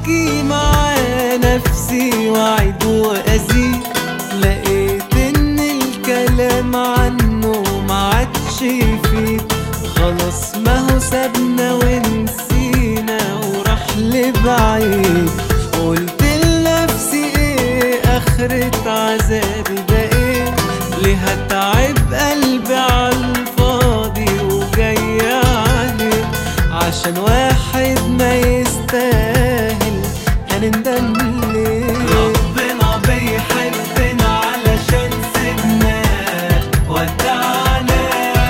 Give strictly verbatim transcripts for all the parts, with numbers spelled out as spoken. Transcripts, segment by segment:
احكي مع نفسي واعيد وازيد، لقيت ان الكلام عنه معادش يفيد. خلاص ما هو سابنا ونسينا وراح لبعيد. قلت لنفسي ايه اخرة عذابي ده ايه؟ ليه هتعب قلبي عالفاضي وجاي عليه؟ عشان واحد ما يستاهل هنندم ليه؟ ربنا بيحبنا علشان سيبناه ودعنا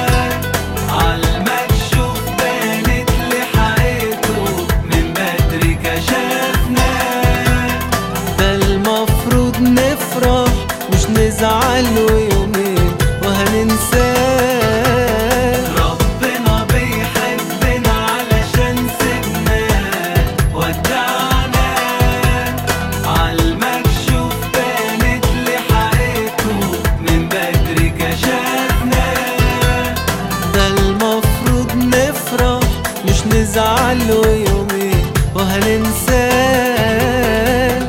عالمكشوف بانت لحقيقته من بدري كشفنا. ده المفروض نفرح مش نزعل ويومين وهننساه. ربنا بيحبنا علشان سيبناه ودعنا عالمكشوف بانت لحقيقته من بدري كشفنا. ده المفروض نفرح مش نزعل ويومين وهننساه.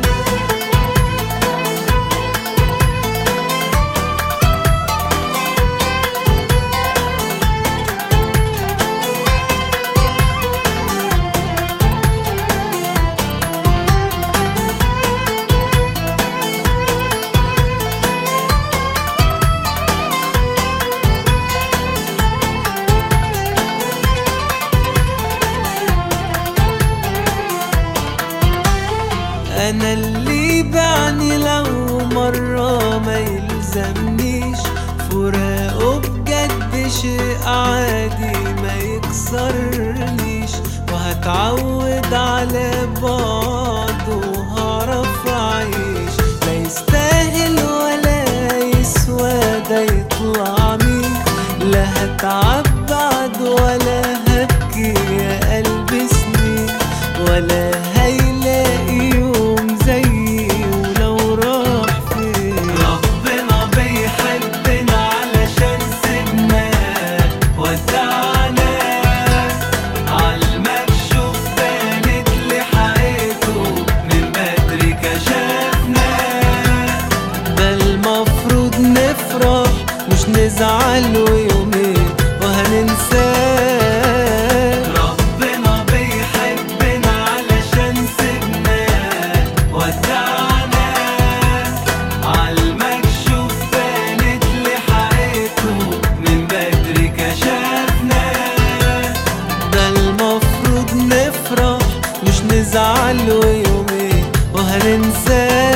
أنا اللي بعني لو مرة ما يلزمنيش، فراقه بجد شيء عادي ما يكسرنيش. وهتعود على بعض وهعرف أعيش. لا يستاهل ولا يسوى ده يطلع مين. لا هتعب بعد ولا هبكي يا قلبي سنين، ولا هيلاقي يوم زيي ولو راح فين. ربنا بيحبنا علشان سيبناه ودعنا عالمكشوف بانت لحقيقته من بدري كشفنا. ده المفروض نفرح مش نزعل ويومين وهننساه. ربنا بيحبنا علشان سيبناه ودعنا عالمكشوف بانت لحقيقته من بدري كشفنا. ده المفروض نفرح مش نزعل ويومين وهننساه.